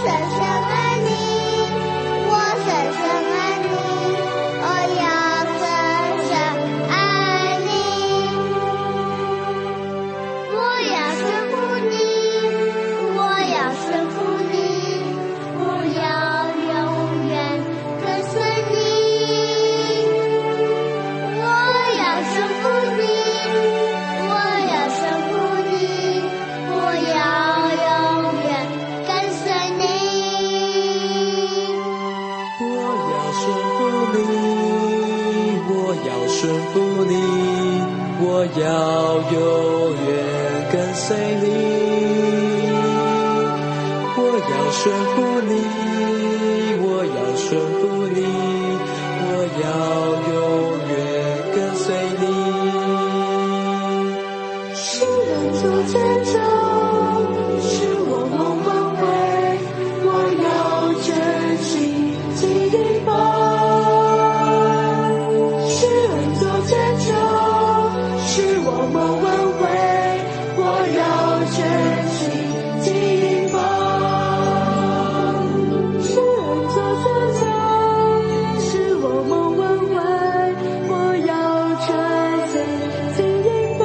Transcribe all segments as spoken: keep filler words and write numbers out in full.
顺服你，我要永远跟随你。我要顺服你，我要顺服你，我要永远跟随你。 世人做见证，使我梦梦回，我要真心经营吧。世人做见证，使我梦梦回，我要真心经营吧。世人做见证，使我梦梦回，我要真心经营吧。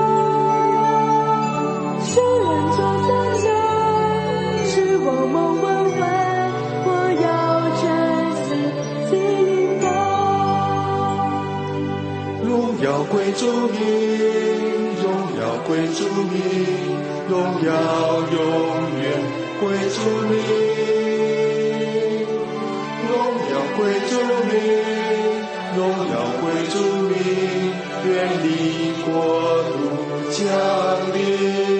世人做见证，使我梦梦回，我要真心经营吧。 荣耀归主你，荣耀归主你，荣耀永远归主你，荣耀归主你，荣耀归主你，愿你国度降临。